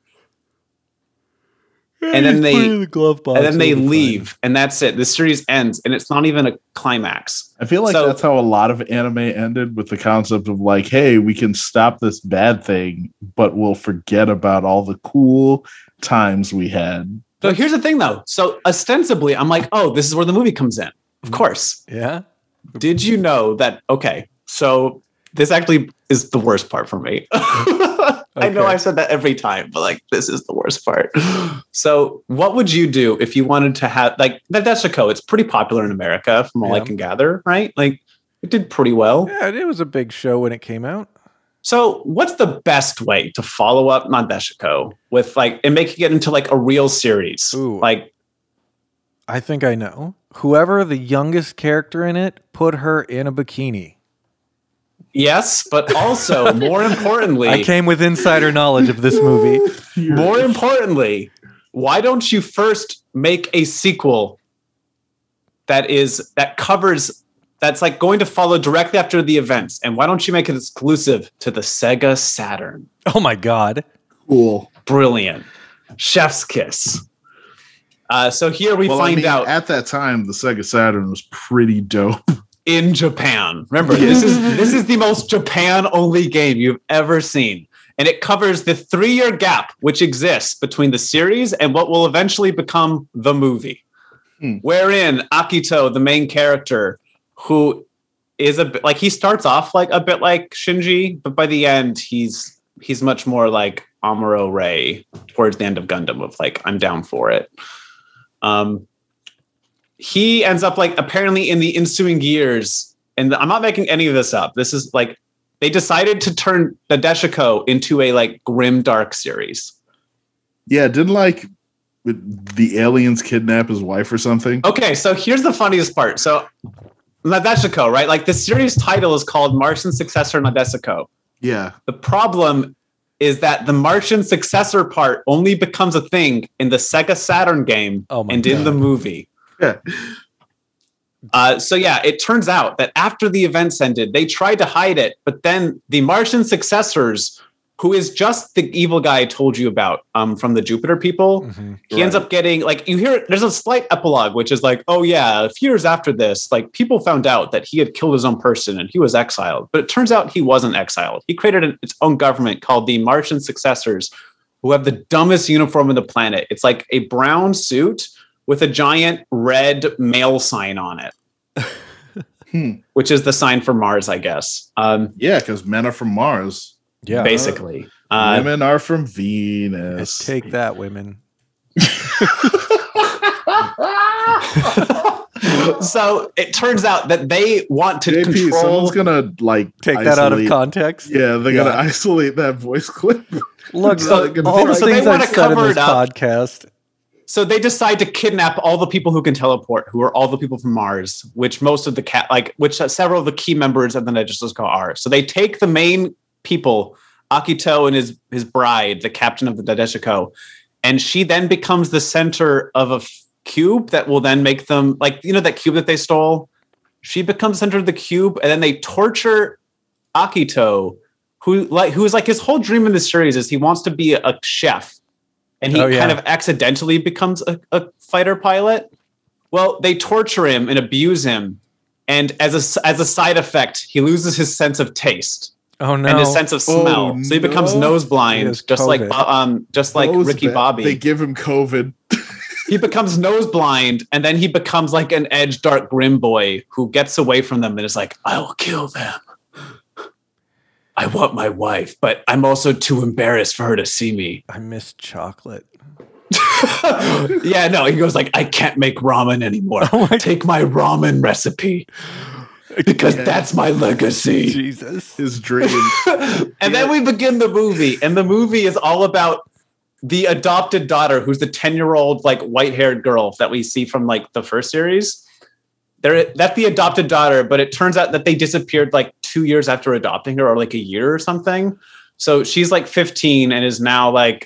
And then they leave, and that's it. The series ends, and it's not even a climax. I feel like that's how a lot of anime ended, with the concept of like, hey, we can stop this bad thing, but we'll forget about all the cool times we had. So here's the thing, though. So ostensibly, I'm like, oh, this is where the movie comes in. Of course. Yeah. Did you know that? Okay, so this actually is the worst part for me. I know I said that every time, but like, this is the worst part. So what would you do if you wanted to have like Nadeshiko? It's pretty popular in America from all I can gather, right? Like it did pretty well. Yeah, it was a big show when it came out. So what's the best way to follow up Nadeshiko with like, and making it into like a real series? Ooh. Like, I think I know. Whoever the youngest character in it, put her in a bikini. Yes, but also more importantly, I came with insider knowledge of this movie. More importantly, why don't you first make a sequel that's like going to follow directly after the events? And why don't you make it exclusive to the Sega Saturn? Oh my God. Cool. Brilliant. Chef's kiss. So here we find out at that time, the Sega Saturn was pretty dope. In Japan. Remember, this is the most Japan-only game you've ever seen. And it covers the 3-year gap which exists between the series and what will eventually become the movie. Wherein Akito, the main character, who is a bit like, he starts off like a bit like Shinji, but by the end he's much more like Amuro Ray towards the end of Gundam, of like, I'm down for it. He ends up like apparently in the ensuing years, and I'm not making any of this up. This is like, they decided to turn Nadeshiko into a like grim dark series. Yeah, didn't like the aliens kidnap his wife or something? Okay, so here's the funniest part. So Nadeshiko, right? Like the series title is called Martian Successor Nadeshiko. Yeah. The problem is that the Martian Successor part only becomes a thing in the Sega Saturn game and in the movie. Yeah. So yeah, it turns out that after the events ended, they tried to hide it, but then the Martian Successors, who is just the evil guy I told you about from the Jupiter people, he ends up getting like, you hear there's a slight epilogue, which is like, oh yeah, a few years after this, like people found out that he had killed his own person and he was exiled, but it turns out he wasn't exiled. He created its own government called the Martian Successors, who have the dumbest uniform on the planet. It's like a brown suit with a giant red male sign on it, which is the sign for Mars, I guess. Yeah, because men are from Mars. Yeah, basically. Women are from Venus. Take that, women. So it turns out that they want to JP, control. Someone's gonna like take that out of context. Yeah, they're gonna isolate that voice clip. Look, all the things I've said in this podcast. So they decide to kidnap all the people who can teleport, who are all the people from Mars, which most of the which several of the key members of the Nadeshiko are. So they take the main people, Akito and his bride, the captain of the Nadeshiko, and she then becomes the center of a cube that will then make them like, you know, that cube that they stole. She becomes center of the cube, and then they torture Akito, who's like his whole dream in the series is he wants to be a chef. And he kind of accidentally becomes a fighter pilot. Well, they torture him and abuse him. And as a side effect, he loses his sense of taste. Oh, no. And his sense of smell. So he becomes nose blind, just like Ricky Bobby. They give him COVID. He becomes nose blind, and then he becomes like an edge dark grim boy who gets away from them and is like, I will kill them. I want my wife, but I'm also too embarrassed for her to see me. I miss chocolate. Yeah, no, he goes like, I can't make ramen anymore. Take my ramen recipe because that's my legacy. Jesus. His dream. And then we begin the movie, and the movie is all about the adopted daughter, who's the 10-year-old like white-haired girl that we see from like the first series. That's the adopted daughter, but it turns out that they disappeared like 2 years after adopting her, or like a year or something. So she's like 15 and is now like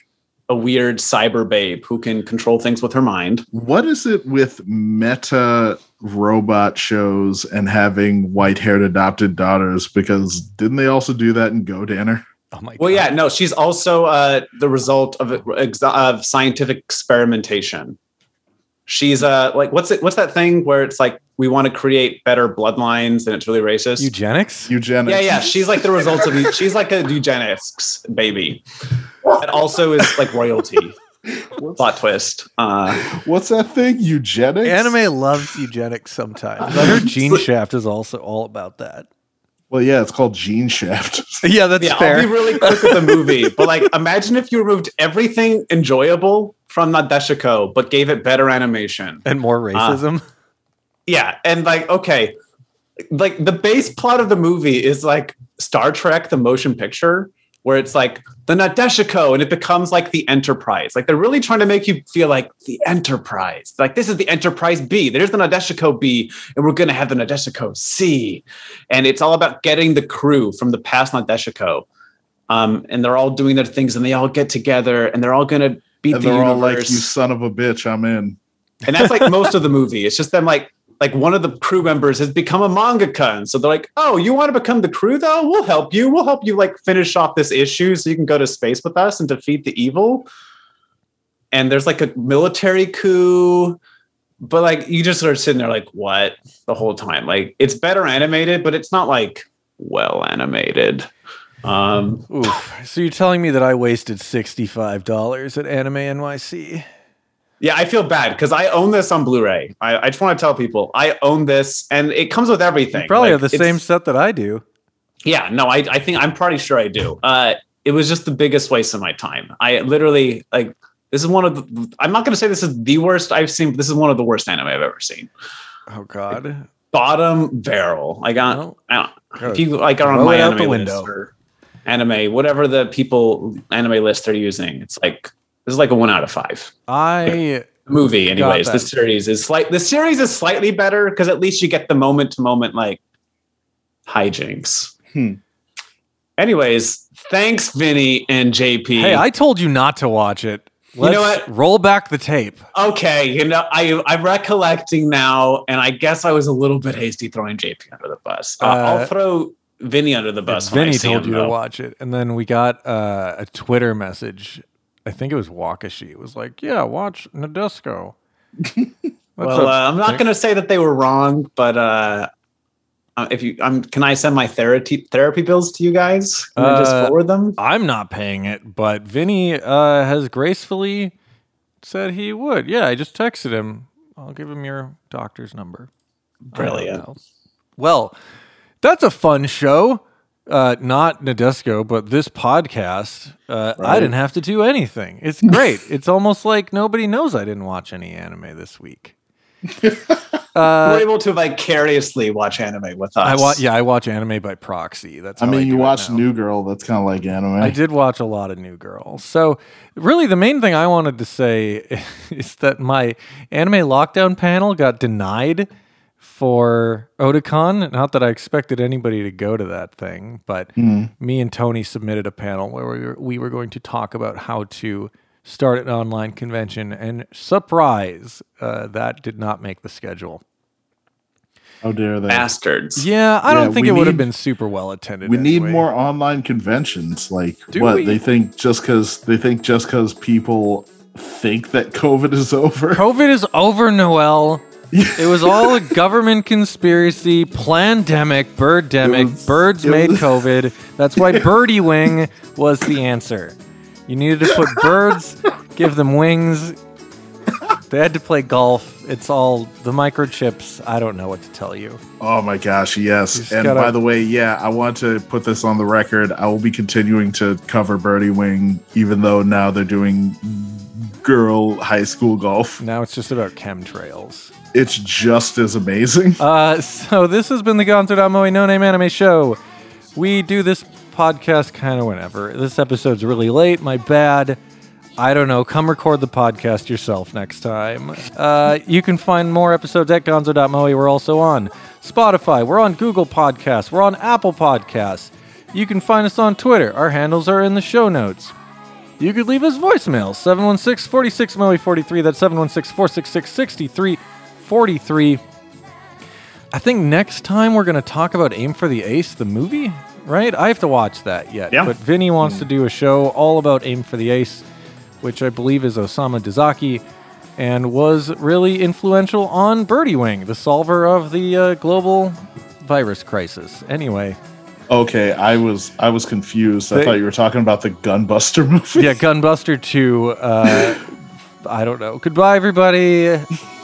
a weird cyber babe who can control things with her mind. What is it with meta robot shows and having white-haired adopted daughters? Because didn't they also do that in Go Danner? Oh my God. Well, yeah, no, she's also the result of scientific experimentation. She's like, what's that thing where it's like we want to create better bloodlines and it's really racist? Eugenics. Yeah. She's like the result of she's like a eugenics baby. That also is like royalty. Plot twist. What's that thing? Eugenics? Anime loves eugenics sometimes. I heard Gene Shaft is also all about that. Well, yeah, it's called Gene Shaft. Yeah, that's fair. I'll be really quick with the movie, but like, imagine if you removed everything enjoyable from Nadeshiko, but gave it better animation and more racism. Yeah, and like, okay, like the base plot of the movie is like Star Trek: The Motion Picture, where it's like the Nadeshiko, and it becomes like the Enterprise. Like they're really trying to make you feel like the Enterprise. Like this is the Enterprise B. There's the Nadeshiko B, and we're going to have the Nadeshiko C. And it's all about getting the crew from the past Nadeshiko. And they're all doing their things, and they all get together, and they're all going to beat the universe. All like, you son of a bitch, I'm in. And that's like most of the movie. It's just them like one of the crew members has become a mangaka. And so they're like, oh, you want to become the crew though? We'll help you. We'll help you like finish off this issue so you can go to space with us and defeat the evil. And there's like a military coup, but like you just are sitting there like, what, the whole time? Like it's better animated, but it's not like well animated. Oof. So you're telling me that I wasted $65 at Anime NYC? Yeah, I feel bad because I own this on Blu-ray. I just want to tell people I own this, and it comes with everything. You probably have the same set that I do. Yeah, no, I think I'm pretty sure I do. It was just the biggest waste of my time. I literally like this is one of the. I'm not going to say this is the worst I've seen, but this is one of the worst anime I've ever seen. Oh God, bottom barrel. Like if you like are on my anime list or anime, whatever the people anime list they're using, it's like. This is like a 1 out of 5. Movie, anyways. This series is slightly better because at least you get the moment to moment like hijinks. Anyways, thanks, Vinny and JP. Hey, I told you not to watch it. Let's you know what? Roll back the tape. Okay, I'm recollecting now, and I guess I was a little bit hasty throwing JP under the bus. I'll throw Vinny under the bus. Vinny told you to watch it, and then we got a Twitter message. I think it was Wakashi. It was like, yeah, watch Nadeshiko. Well, I'm not going to say that they were wrong, but if you, can I send my therapy bills to you guys? Can I just forward them? I'm not paying it, but Vinny has gracefully said he would. Yeah, I just texted him. I'll give him your doctor's number. Brilliant. Well, that's a fun show. Not Nadeshiko, but this podcast, right. I didn't have to do anything. It's great. It's almost like nobody knows I didn't watch any anime this week. We're able to vicariously watch anime with us. I watch anime by proxy. That's how you watch New Girl. That's kind of like anime. I did watch a lot of New Girl. So really the main thing I wanted to say is that my anime lockdown panel got denied for Otakon. Not that I expected anybody to go to that thing, but me and Tony submitted a panel where we were going to talk about how to start an online convention, and surprise, that did not make the schedule. How dare they? Bastards. Yeah, I don't think it would have been super well attended. We need more online conventions. Like, they think just because people think that COVID is over. COVID is over, Noel. It was all a government conspiracy, plandemic, birdemic. Birds made COVID. That's why Birdie Wing was the answer. You needed to put birds, give them wings. They had to play golf. It's all the microchips. I don't know what to tell you. Oh my gosh, yes. And by the way, I want to put this on the record. I will be continuing to cover Birdie Wing, even though now they're doing girl high school golf. Now it's just about chemtrails. It's just as amazing. So this has been the Gonzo.moe No Name Anime Show. We do this podcast kind of whenever. This episode's really late. My bad. I don't know. Come record the podcast yourself next time. You can find more episodes at Gonzo.moe. We're also on Spotify. We're on Google Podcasts. We're on Apple Podcasts. You can find us on Twitter. Our handles are in the show notes. you could leave us voicemail, 716-46-MOE-43. That's 716-466-6343. I think next time we're going to talk about Aim for the Ace, the movie, right? I have to watch that yet. Yeah. But Vinny wants to do a show all about Aim for the Ace, which I believe is Osamu Dezaki, and was really influential on Birdie Wing, the solver of the global virus crisis. Anyway. Okay, I was confused. I thought you were talking about the Gunbuster movie. Yeah, Gunbuster 2. I don't know. Goodbye, everybody.